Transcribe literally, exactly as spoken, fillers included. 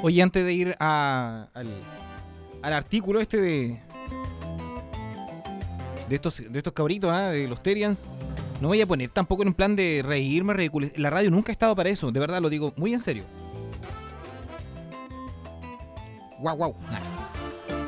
Oye, antes de ir a, al, al artículo este de de estos de estos cabritos, ¿eh? De los Terians, no voy a poner tampoco en un plan de reírme, ridiculizar. La radio nunca ha estado para eso, de verdad lo digo muy en serio. Guau, guau. Nah.